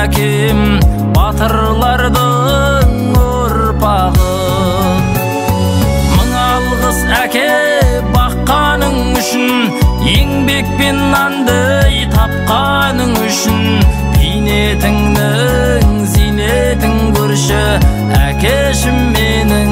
әкем батырлардың ұрпағы. Мың алғыс әке баққаның үшін, еңбекпен нанды тапқаның үшін. Бейнетіңнің зейнетін көрші, әкешім менің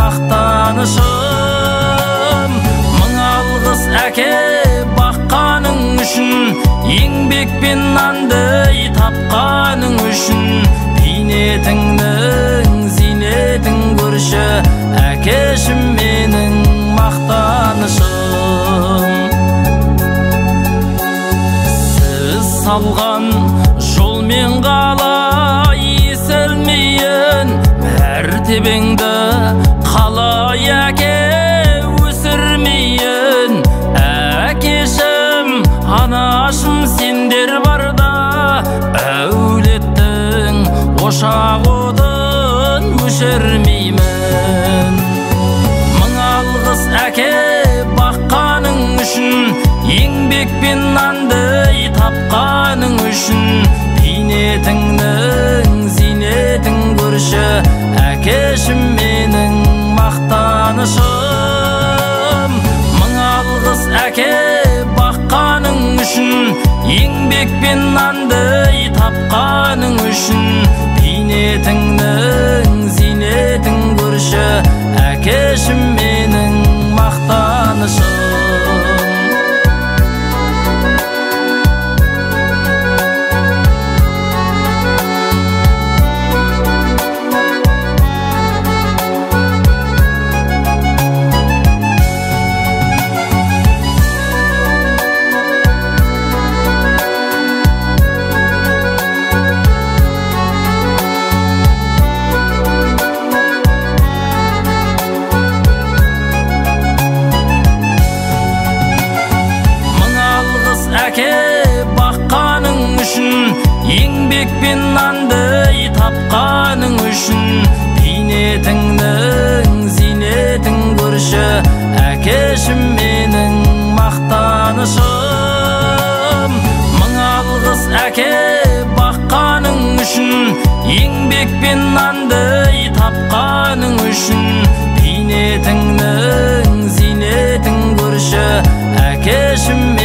мақтанышым. Мың алғыс әке баққаның үшін, еңбекпен нанды тапқаның үшін. Бейнетіңнің зейнетін көрші, әкешім менің мақтанышым. Сіз салған жолмен қалай еселмейін, мәртебеңді қалай әке өсірмейін. Әкешім, анашым, сендер барда әулеттің ошақ отын өшірмеймін. Мың алғыс әке баққаның үшін, еңбекпен нанды тапқаның үшін. Бейнетіңнің зейнетін көрші, әкешім менің мақтанышым. Мың алғыс әке баққаның үшін, еңбекпен нанды тапқаның үшін. Бейнетіңнің зейнетін көрші, әкешім менің мақтанышым. Баққаның үшін, еңбекпен нанды тапқаның үшін. Бейнетіңнің зейнетін көрші, әкешім менің мақтанышым. Мың алғыс әке баққаның үшін, еңбекпен нанды тапқаның үшін. Бейнетіңнің зейнетін көрші, әкешім